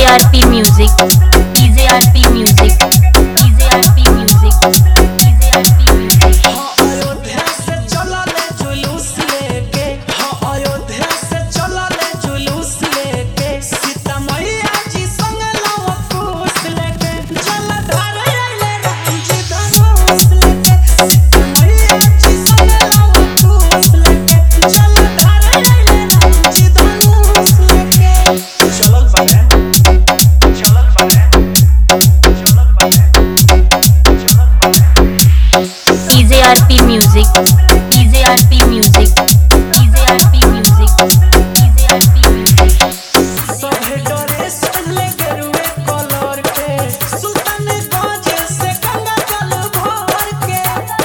DJRP Music, DJRP Music, DJRP Music, DJRP Music। हाँ अयोध्या से चला ले जुलूस लेके, हाँ अयोध्या से चला ले जुलूस लेके, सीता मैया जी संग लव कुश लेके, जलधार आइले राम जी धनुष लेके, सीता मैया जी संग लव कुश लेके, जलधार आइले राम जी धनुष लेके। चलल बारे, चलल बारे, चलल बारे, चलल बारे। DJRP Music, DJRP Music, DJRP Music, DJRP Music। सभे ड्रेस पहनले गेरुए कलर के, सुल्तानगंज से गंगा जल भर के।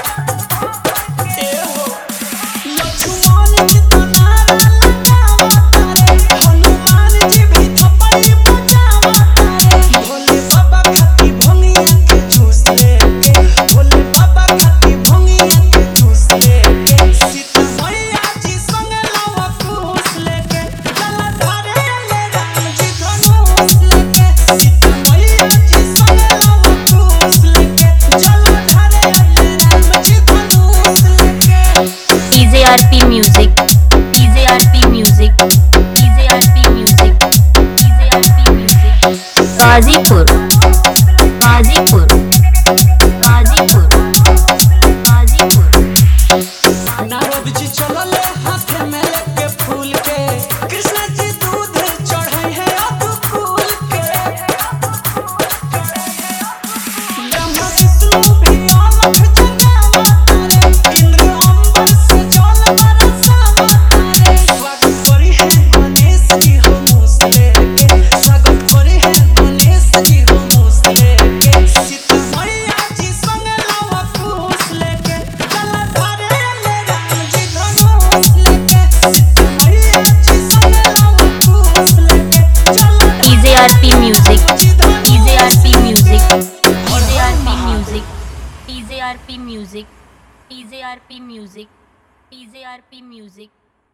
एहो लक्ष्मण जी तो नारा लगावत रे, हनुमान जी भी थप्पड़ी बजावत रे। भोले बाबा खाती भंगिया के जूस लेके, भोले बाबा खाती भंगिया के जूस लेके, सीता मैया जी संग लव कुश लेके, जलधार आइले राम जी धनुष लेके, सीता मैया जी संग लव कुश लेके, जलधार आइले राम जी धनुष लेके। DJRP Music, DJRP Music, DJRP Music, DJRP Music। Ghazipur, Ghazipur, Ghazipur, Ghazipur. Narad ji चलले हाथ में लेके फूल के, कृष्ण जी दूध चढ़ाई है अदुकुल के, ब्रह्मा विष्णु भी अलख जगावत रे, इंद्र अंबर से जल बरसावत रे। स्वागत करी है गणेश जी हो मूस लेके, स्वागत करी है गणेश जी हो मूस लेके, सीता मैया जी संग लव कुश लेके, जलधार आइले राम जी धनुष लेके, सीता मैया जी संग लव कुश लेके, जलधार DJRP Music, जी धनुष DJRP Music, हर हर DJRP Mahadev. Music, DJRP Music, DJRP Music, DJRP Music।